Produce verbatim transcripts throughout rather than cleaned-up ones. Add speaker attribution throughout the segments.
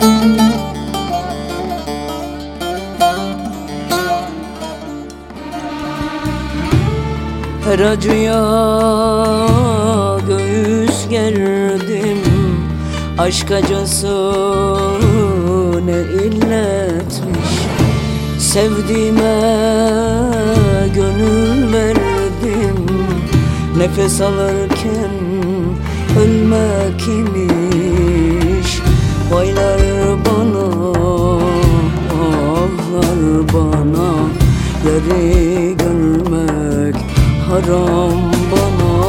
Speaker 1: Her acıya göğüs gerdim, aşk acısı ne illetmiş. Sevdiğime gönül verdim, nefes alırken ölmek imiş. Vaylar bana, ahlar bana, yeri görmek haram bana.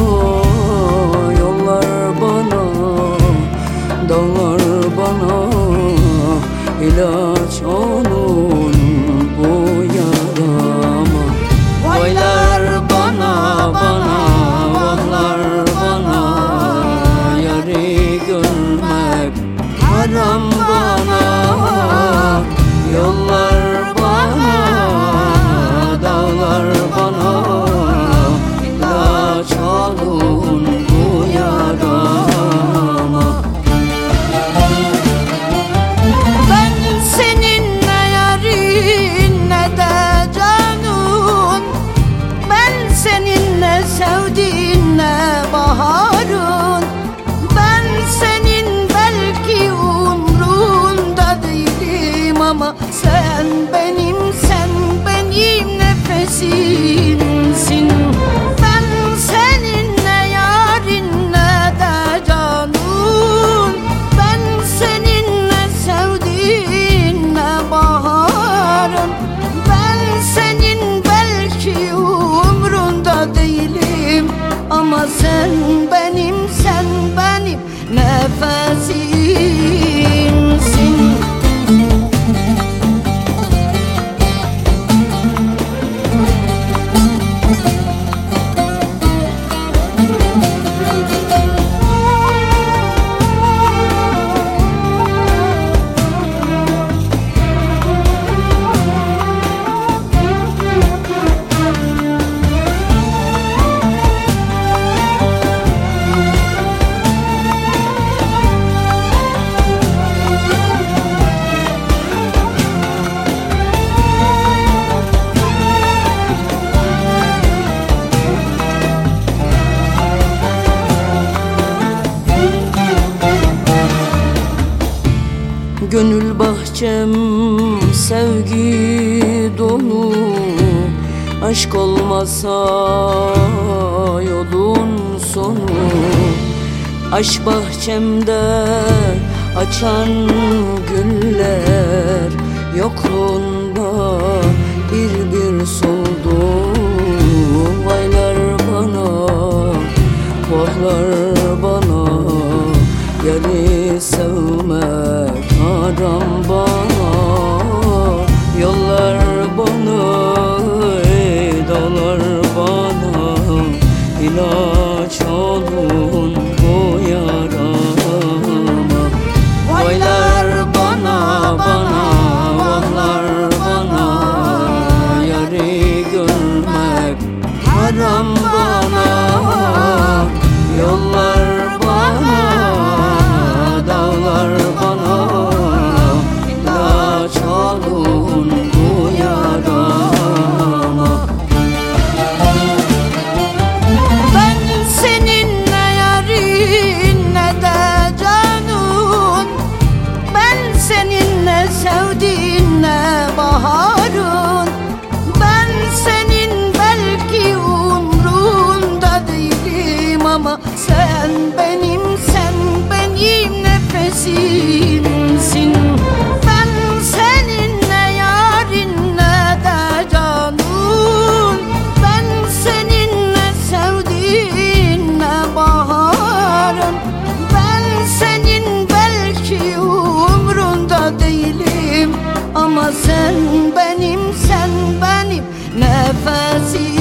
Speaker 1: Yollar bana, dağlar bana, ilaç olun bu yarama. Vaylar bana, bana, vahlar bana, yari görmek haram bana. Yollar bana, dağlar bana, ilaç olun bu yarama.
Speaker 2: Ben seninle yarın ne de canun, ben seninle sevdiğinle baharın. Ben senin belki umrunda değilim ama sen benim, sen benim nefesimsin. Ben seninle yarın ne de canun, ben seninle sevdiğinle baharım. Ben senin belki umrunda değilim ama sen benim, sen benim nefesimsin.
Speaker 1: Gönül bahçem sevgi dolu, aşk olmasa yolun sonu. Aşk bahçemde açan güller yokluğunda bir bir soldu. Vaylar bana, vahlar bana, yari sevmek haram bana. Yollar bana, dağlar bana, ilaç olun bu yarama. Vaylar bana, bana, vahlar bana, yari görmek haram bana. Yollar bana, dağlar bana, ilaç olun bu yarama.
Speaker 2: Ben seninle yarın ne de canun, ben seninle sevdiğinle baharın. Ben senin belki umrunda değilim ama sen benim, sen benim nefesimsin. Ben seninle yarın ne de canun, ben seninle sevdiğinle baharım. Ben senin belki umrunda değilim ama sen benim, sen benim nefesim.